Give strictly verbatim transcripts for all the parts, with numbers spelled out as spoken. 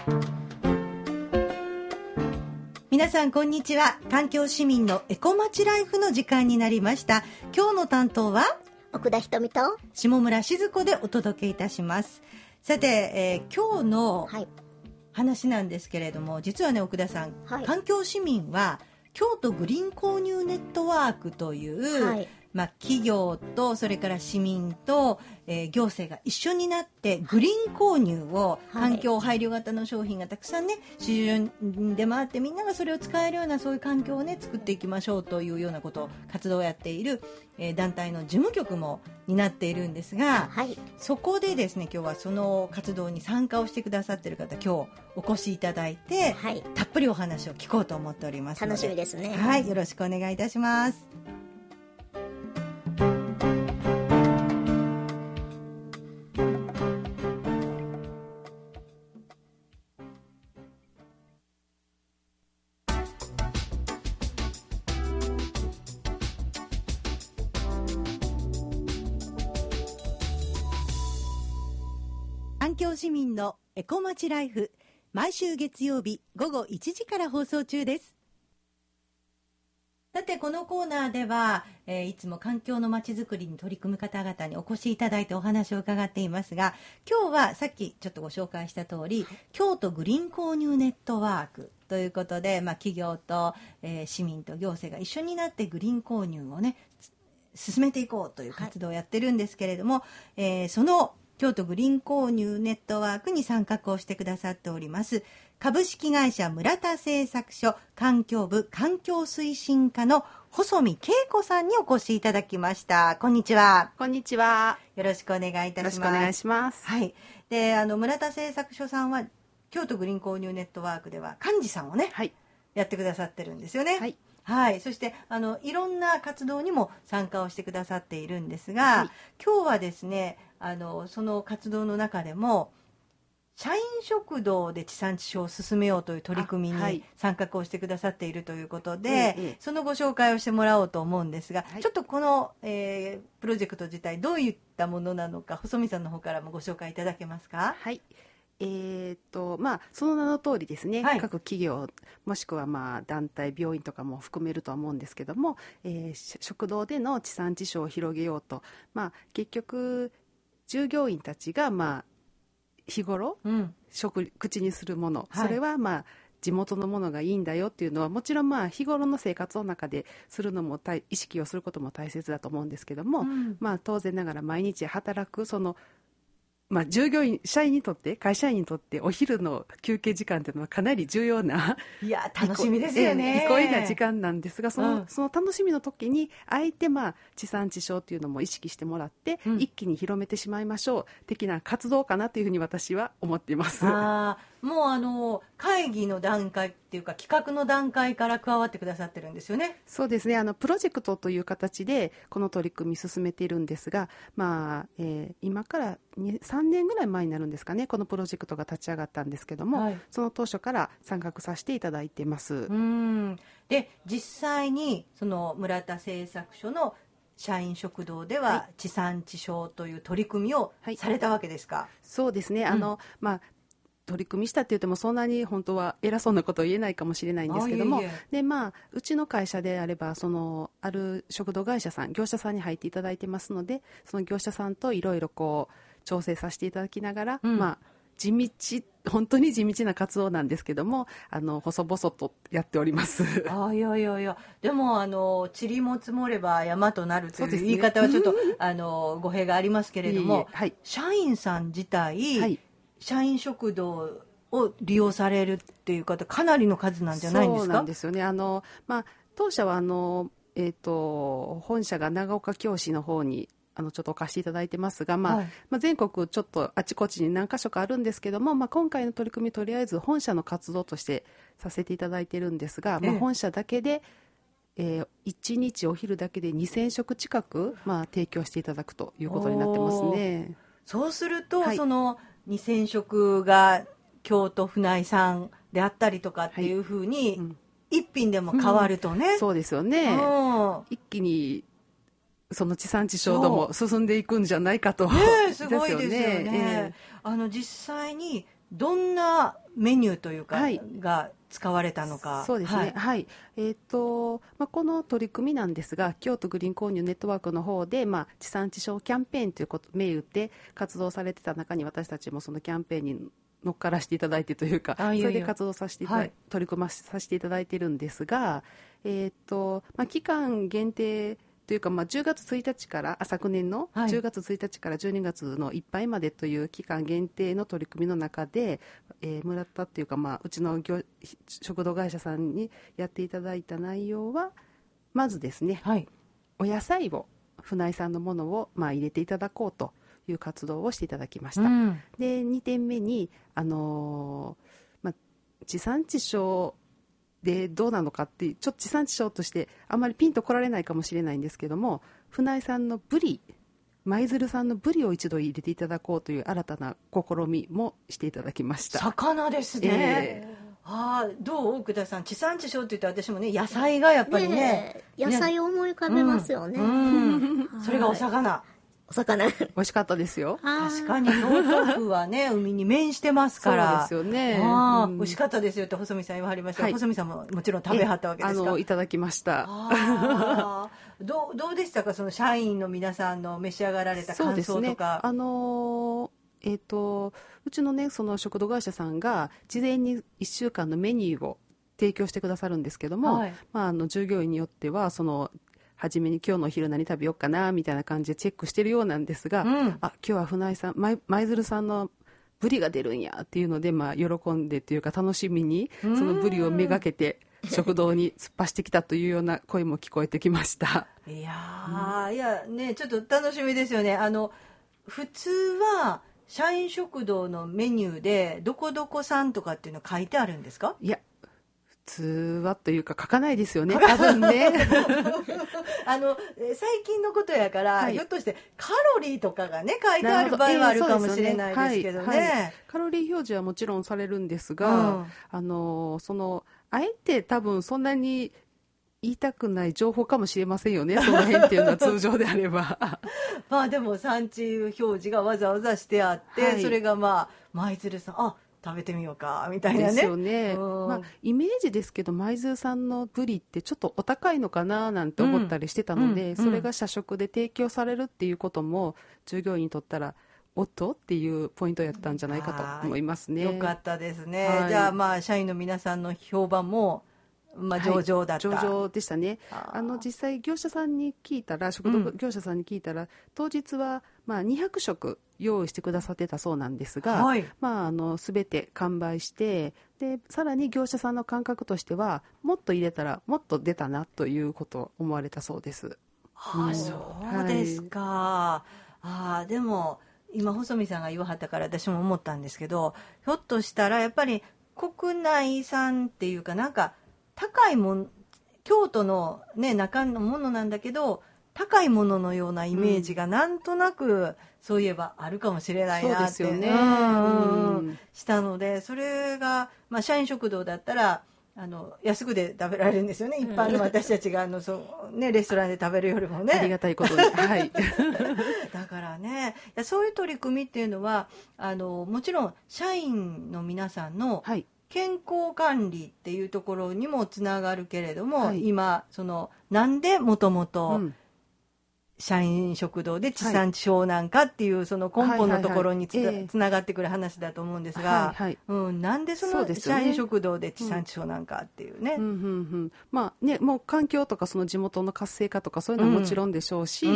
皆さんこんにちは。環境市民のエコまちライフの時間になりました。今日の担当は奥田ひとみと下村静子でお届けいたします。さて、えー、今日の話なんですけれども、実はね奥田さん、はい、環境市民は京都グリーン購入ネットワークという、はい、まあ、企業とそれから市民と、えー、行政が一緒になってグリーン購入を、環境配慮型の商品がたくさんね市場に出回って、みんながそれを使えるようなそういう環境をね作っていきましょうというようなことを活動をやっている、えー、団体の事務局も担っているんですが、はい、そこでですね今日はその活動に参加をしてくださっている方、今日お越しいただいて、はい、たっぷりお話を聞こうと思っておりますので、 楽しみですね。 はい、よろしくお願いいたします。環境市民のエコまちライフ、毎週月曜日午後いちじから放送中です。さてこのコーナーでは、えー、いつも環境のまちづくりに取り組む方々にお越しいただいてお話を伺っていますが、今日はさっきちょっとご紹介した通り、京都グリーン購入ネットワークということで、まあ、企業と、えー、市民と行政が一緒になってグリーン購入をね進めていこうという活動をやってるんですけれども、はい、えー、その京都グリーン購入ネットワークに参画をしてくださっております株式会社村田製作所環境部環境推進課の細見恵子さんにお越しいただきました。こんにちは。 こんにちは。 よろしくお願いいたします。 よろしくお願いします。 はい。で、あの村田製作所さんは京都グリーン購入ネットワークでは幹事さんをね、はい、やってくださってるんですよね。はい。はい、そしてあのいろんな活動にも参加をしてくださっているんですが、はい、今日はですねあのその活動の中でも社員食堂で地産地消を進めようという取り組みに参画をしてくださっているということで、はい、そのご紹介をしてもらおうと思うんですが、はい、ちょっとこの、えー、プロジェクト自体どういったものなのか細見さんの方からもご紹介いただけますか。 はい、えーとまあ、その名の通りですね、はい、各企業もしくはまあ団体病院とかも含めるとは思うんですけども、えー、食堂での地産地消を広げようと、まあ、結局従業員たちがまあ日頃、うん、食口にするもの、はい、それはまあ地元のものがいいんだよっていうのはもちろんまあ日頃の生活の中でするのも意識をすることも大切だと思うんですけども、うん、まあ、当然ながら毎日働くそのまあ、従業員社員にとって会社員にとってお昼の休憩時間というのはかなり重要ないや楽しみですよね、 憩いな時間なんですが、その、うん、その楽しみの時にあえてまあ地産地消というのも意識してもらって、うん、一気に広めてしまいましょう的な活動かなというふうに私は思っています。 あもうあの会議の段階っていうか企画の段階から加わってくださってるんですよね。 そうですね、あのプロジェクトという形でこの取り組み進めているんですが、まあえー、今からさんねんぐらい前になるんですかね、このプロジェクトが立ち上がったんですけども、はい、その当初から参画させていただいてます。 うんで実際にその村田製作所の社員食堂では地産地消という取り組みをされたわけですか。はい、 そうですね、あの、うん、まあ取り組みしたって言ってもそんなに本当は偉そうなことを言えないかもしれないんですけども、いえいえで、まあ、うちの会社であればそのある食堂会社さん業者さんに入っていただいてますので、その業者さんといろいろこう調整させていただきながら、うん、まあ地道本当に地道な活動なんですけども、あの細々とやっております。 あいやいやいや、でもあの塵も積もれば山となるという言い方はちょっと、ね、あの語弊がありますけれども、いえいえ、はい、社員さん自体、はい、社員食堂を利用されるっていう方かなりの数なんじゃないんですか。 そうなんですよね。あの、まあ、当社はあの、えーと、本社が長岡京市の方にあのちょっと置かせていただいてますが、まあはい、まあ、全国ちょっとあちこちに何か所かあるんですけども、まあ、今回の取り組みとりあえず本社の活動としてさせていただいてるんですが、まあ、本社だけで、えー、いちにちお昼だけでにせんしょく近く、まあ、提供していただくということになってますね。 そうすると、はい、そのにせんしょくが京都府内産であったりとかっていうふうに、はい、うん、一品でも変わるとね、 うん、そうですよね、一気にその地産地消度も進んでいくんじゃないかと、 ね、すごいですよね、えー、あの実際にどんなメニューというか、 はい、 が使われたのか。 そうですね、はいはい、えーとまあ、この取り組みなんですが、京都グリーン購入ネットワークの方で、まあ、地産地消キャンペーンということ銘打って活動されてた中に、私たちもそのキャンペーンに乗っからせていただいてというか、それで活動させていただい、はい、取り組まさせていただいているんですが、えーとまあ、期間限定というか、まあ、じゅうがつついたちからあ昨年のじゅうがつついたちからじゅうにがつのいっぱいまでという期間限定の取り組みの中で、えー、村田っていうか、まあ、うちの業食堂会社さんにやっていただいた内容は、まずですね、はい、お野菜を船井さんのものを、まあ、入れていただこうという活動をしていただきました、うん、でにてんめに、あのーまあ、地産地消でどうなのかっていう、ちょっと地産地消としてあまりピンと来られないかもしれないんですけども、船井さんのブリ、舞鶴さんのブリを一度入れていただこうという新たな試みもしていただきました。 魚ですね、えーあどう奥田さん、地産地消って言って私もね、野菜がやっぱり ね, ね野菜を思い浮かべますよね、 うんうん、それがお魚お魚美味しかったですよ。 確かに京都府はね海に面してますからそうですよね、 あ、うん、美味しかったですよって細見さん言わはりました、はい、細見さんももちろん食べはったわけですか。 あのいただきました。 あど, どうでしたか、その社員の皆さんの召し上がられた感想とか。そうですね、 あのーえー、とうちのねその食堂会社さんが事前にいっしゅうかんのメニューを提供してくださるんですけども、はい、まあ、あの従業員によってはその初めに今日のお昼何食べようかなみたいな感じでチェックしてるようなんですが、うん、あ今日は船井さん舞鶴さんのブリが出るんやっていうので、まあ、喜んでというか楽しみにそのブリをめがけて食堂に突っ走ってきたというような声も聞こえてきました。 いやー、うん、いやねちょっと楽しみですよね。あの普通は社員食堂のメニューでどこどこさんとかっていうの書いてあるんですか。 いや普通はというか書かないですよね多分ねあの最近のことやから、はい、ひょっとしてカロリーとかがね書いてある場合はあるかもしれないですけどね、えーはいはい、 カロリー表示はもちろんされるんですが、うん、あのそのあえて多分そんなに言いたくない情報かもしれませんよね、その辺っていうのは通常であればまあでも産地表示がわざわざしてあって、はい、それがまあ舞鶴さんあ食べてみようかみたいなね。 ですよね、まあ、イメージですけど舞鶴さんのブリってちょっとお高いのかななんて思ったりしてたので、うんうん、それが社食で提供されるっていうことも従業員にとったらおっとっていうポイントやったんじゃないかと思いますね。 よかったですね、はい、じゃあまあ社員の皆さんの評判もまあ、上々だった、 はい、上々でしたね。あの実際業者さんに聞いたら食堂業者さんに聞いたら、うん、当日はまあにひゃくしょく用意してくださってたそうなんですが、はい、まあ、あの全て完売してでさらに業者さんの感覚としてはもっと入れたらもっと出たなということを思われたそうです。 あ、うん、そうですか、はい、あでも今細見さんが言わはったから私も思ったんですけど、ひょっとしたらやっぱり国内産っていうかなんか高いもん京都の、ね、中のものなんだけど高いもののようなイメージがなんとなくそういえばあるかもしれないなって、 そうですよね、 うんうん、したのでそれが、まあ、社員食堂だったらあの安くで食べられるんですよね、一般の私たちがあのそう、ね、レストランで食べるよりもねありがたいことで、はい、 だからねいやそういう取り組みっていうのはあのもちろん社員の皆さんの、はい健康管理っていうところにもつながるけれども、はい、今そのなんでもともと社員食堂で地産地消なんかっていうその根本のところにつながってくる話だと思うんですが、はいはいうん、なんでその社員食堂で地産地消なんかっていうね、うんうんうんうん、 まあねもう環境とかその地元の活性化とかそういうのはもちろんでしょうし、うん、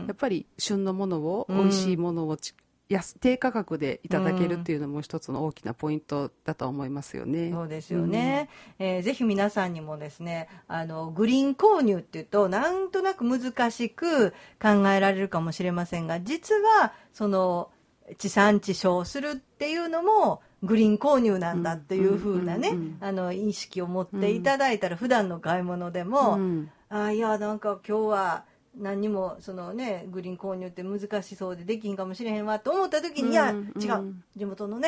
やっぱり旬のものを、うん、美味しいものを安低価格でいただけるっていうのも一つの大きなポイントだと思いますよね、 うん、そうですよね、うんえー、ぜひ皆さんにもですねあのグリーン購入っていうとなんとなく難しく考えられるかもしれませんが実はその地産地消するっていうのもグリーン購入なんだっていう風なね、うんうんうんうん、あの意識を持っていただいたら、うん、普段の買い物でも、うん、あいやなんか今日は何にもそのねグリーン購入って難しそうでできんかもしれへんわと思った時に、うん、いや違う地元のね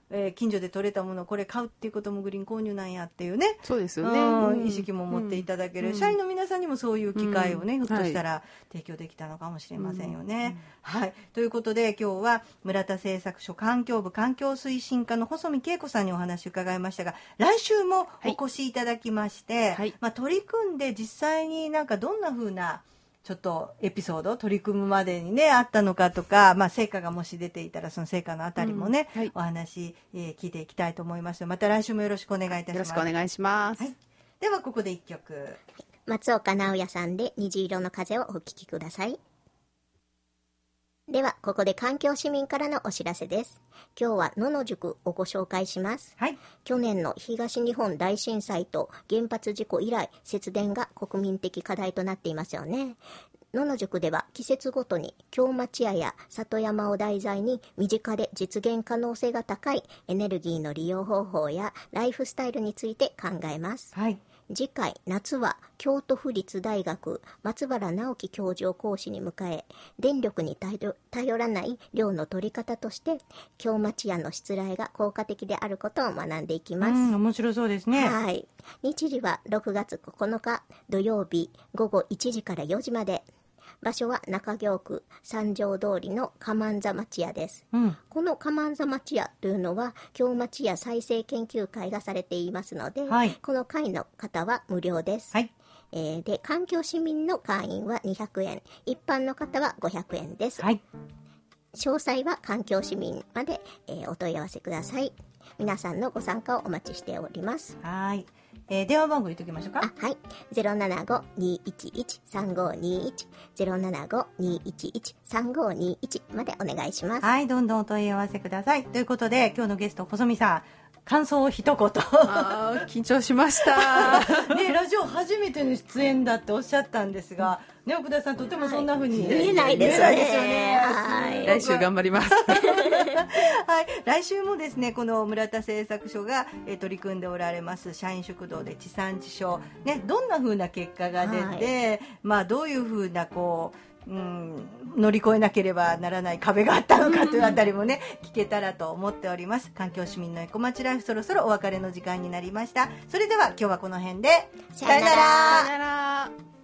えー、近所で採れたものをこれ買うっていうこともグリーン購入なんやっていうね、 そうですよね、 うん、意識も持っていただける、 うん、 社員の皆さんにもそういう機会をね、うん、ひょっとしたら、 はい、 提供できたのかもしれませんよね、 うん、 はい、ということで今日は村田製作所環境部環境推進課の細見恵子さんにお話を伺いましたが、来週もお越しいただきまして、はい、まあ、取り組んで実際になんかどんな風なちょっとエピソード取り組むまでにねあったのかとか、まあ、成果がもし出ていたらその成果のあたりもね、うん、はい、お話、えー、聞いていきたいと思います。また来週もよろしくお願いいたします。 よろしくお願いします、 はい、ではここで一曲、 松岡直也さんで虹色の風をお聴きください。ではここで環境市民からのお知らせです。今日は野の塾をご紹介します、はい、去年の東日本大震災と原発事故以来、節電が国民的課題となっていますよね。野の塾では季節ごとに京町屋や里山を題材に身近で実現可能性が高いエネルギーの利用方法やライフスタイルについて考えます、はい、次回夏は京都府立大学松原直樹教授を講師に迎え、電力に頼らない量の取り方として京町屋のしつらえが効果的であることを学んでいきます。 うん、面白そうですね。 はい、日時はろくがつここのか土曜日ごごいちじからよじまで、場所は中京区三条通りのかまんざ町屋です、うん、このかまんざ町屋というのは京町屋再生研究会がされていますので、はい、この会の方は無料です、はい、えー、で環境市民の会員はにひゃくえん、一般の方はごひゃくえんです、はい、詳細は環境市民まで、えー、お問い合わせください。皆さんのご参加をお待ちしております。 はい、えー、電話番号言っておきましょうか。 あ、はい、ゼロななご にーいちいち さんごにいち ゼロななご にーいちいち さんごにいち までお願いします。 はい、どんどんお問い合わせください。ということで今日のゲスト細見さん、感想を一言。 あ、緊張しましたね、ラジオ初めての出演だっておっしゃったんですが、ね、奥田さんとてもそんな風に、 はい、見えないですよね。 はい、来週頑張りますはい、来週もですね、この村田製作所が、えー、取り組んでおられます社員食堂で地産地消、ね、どんな風な結果が出て、はい、まあ、どういう風なこう、うん、乗り越えなければならない壁があったのかというあたりもね聞けたらと思っております。環境市民のエコまちライフ、そろそろお別れの時間になりました。それでは今日はこの辺でさよなら。 さよなら。